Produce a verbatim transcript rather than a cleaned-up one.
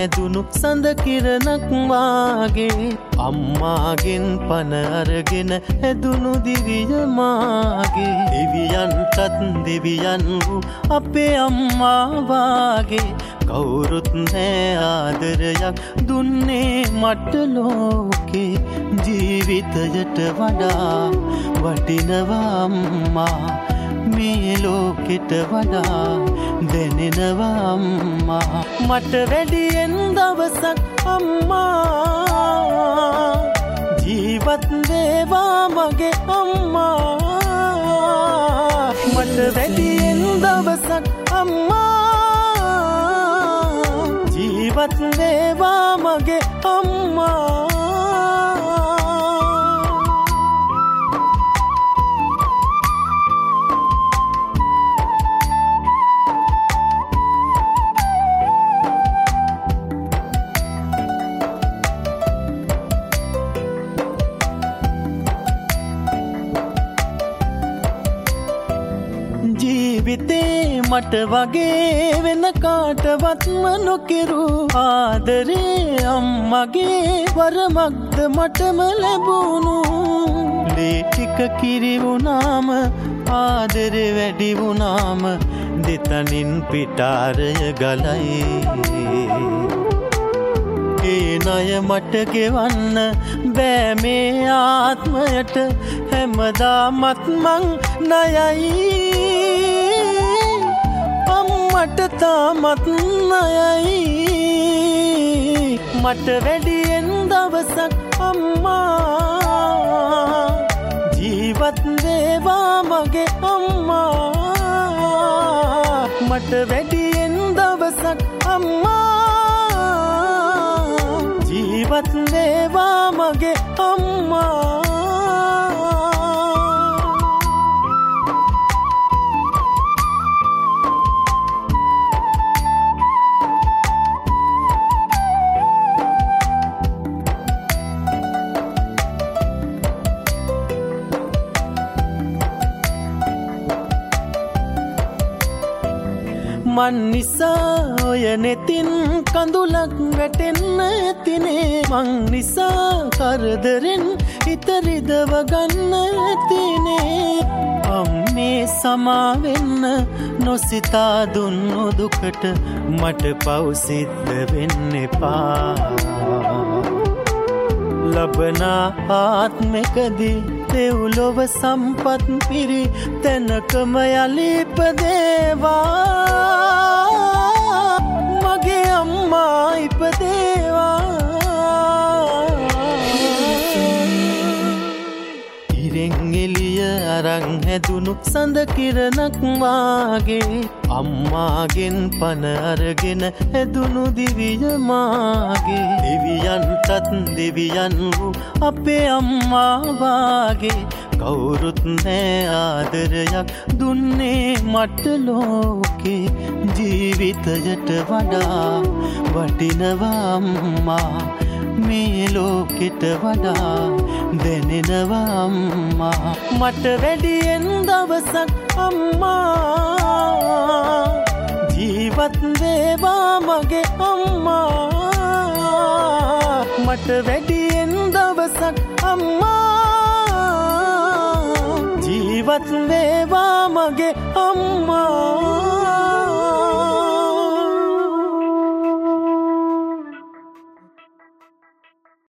හැදුණු සඳ කිරණක් වාගේ අම්මාගෙන් පන අරගෙන හැදුණු දිවිය මාගේ දෙවියන්ටත් දෙවියන් වූ අපේ අම්මා වාගේ කවුරුත් නෑ ආදරයක් දුන්නේ මට ලෝකේ ජීවිතයට වඩා වටිනවා අම්මා මේ ලෝකෙට වඩා දැනෙනවා අම්මා මට වැඩියෙන් දවසක් අම්මා ජීවත් වේවා මගේ අම්මා මට වැඩියෙන් දවසක් අම්මා ජීවත් වේවා මගේ අම්මා ජීවිතේ මට වගේ වෙන කාටවත්ම නොකිරු ආදරේ අම්මගේ වරමක්ද මටම ලැබුණු ලේ ටික කිරි වුණාම ආදරේ වැඩි වුණාම දෙතනින් පිටාරය ගලයි ඒ ණය මට ගෙවන්න බෑ මේ ආත්මයට හැමදාමත් මං ණයයි මට තාමත් ණයයි මට වැඩියෙන් දවසක් අම්මා ජීවත් වේවා මගේ අම්මා මට වැඩියෙන් දවසක් අම්මා ජීවත් වේවා මගේ අම්මා මන් නිසා ඔය නෙතින් කඳුලක් වැටෙන්න ඇතිනේ මං නිසා කරදරෙන් හිත රිදව ගන්න ඇතිනේ අම්මේ සමාවෙන්න නොසිතා දුන්නු දුකට මට පව් සිද්ධ වෙන්න එපා ලබන ආත්මකදී දෙව්ලොව සම්පත් පිරි තැනකම යලි ඉපදේවා මගේ අම්මා ඉපදේවා ඉරෙන් එළිය අරන් හැදුණු සඳ කිරණක් වාගේ අම්මාගෙන් පන අරගෙන හැදුණු දිවිය මාගේ දෙවියන්ටත් දෙවියන් වූ අපේ අම්මා වාගේ කවුරුත් නෑ ආදරයක් දුන්නේ මට ලෝකේ ජීවිතයට වඩා වටිනවා අම්මා මේ ලෝකෙට වඩා දැනෙනවා අම්මා මට වැඩියෙන් දවසක් අම්මා ජීවත් වේවා මගේ අම්මා මට වැඩියෙන් දවසක් අම්මා ජීවත් වේවා මගේ අම්මා